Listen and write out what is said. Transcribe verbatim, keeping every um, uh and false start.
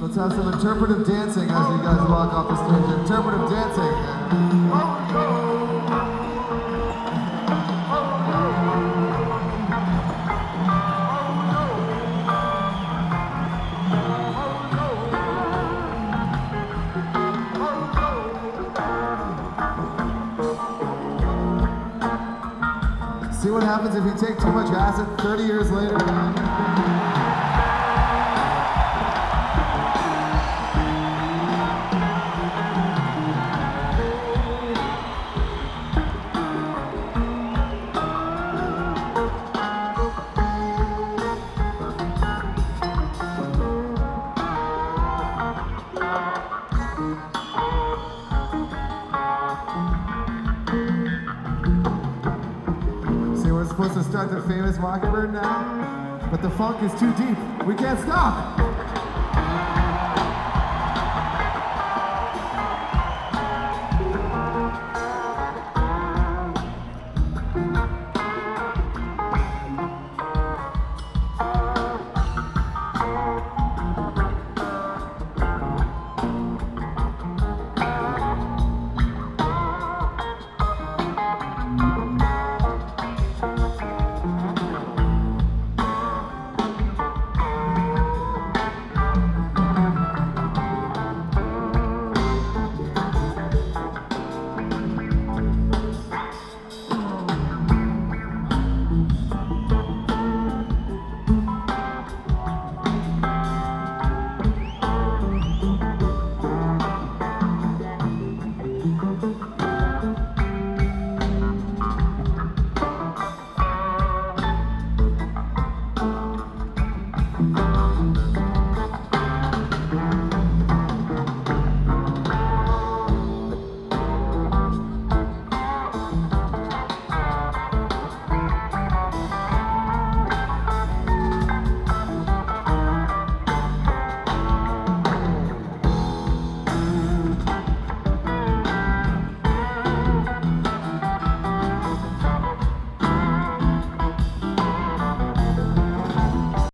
Let's have some interpretive dancing as you guys walk off the stage. Interpretive dancing. See what happens if you take too much acid thirty years later? We're supposed to start the famous Mockingbird now, but the funk is too deep. We can't stop.